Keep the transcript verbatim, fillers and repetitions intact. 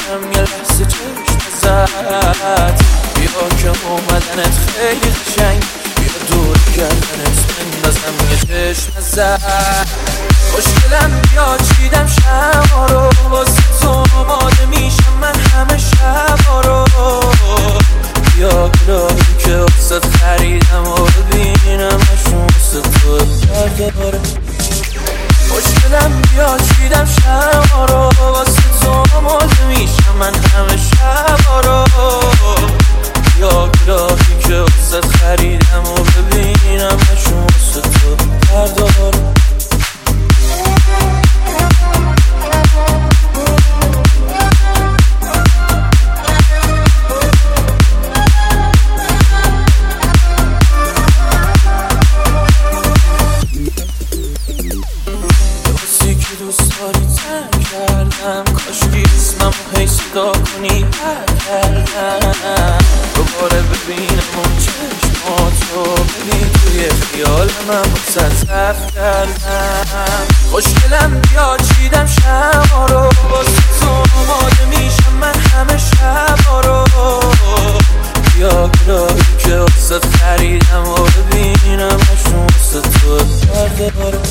دارم یه لحظه چشم زد. بیا که اومدنت خیلی قشنگ، بیا دور کردنت بندازم یه چشم زد. خوشگلم بیا چیدم شما رو، واسه تو آماده میشم من همه شبا رو. بیا گلایی که واسه خریدم و ببینم اشون واسه تو برداره. خوشگلم بیا چیدم شما رو، واسه تو آماده میشم من همه شبا رو. بیا گلایی که واسه خریدم و ببینم اشون واسه تو برداره. کاشکی اسمم هی صدا کنی هر کردم، دوباره ببینم اون چشماتو، ببین توی خیال من بسد صرف کردم. خوشگلم بیا چیدم شما رو، واسه تو آماده میشم من همه شبا رو. بیا گلایی که واسه خریدم و ببینم اشون واسه تو برداره.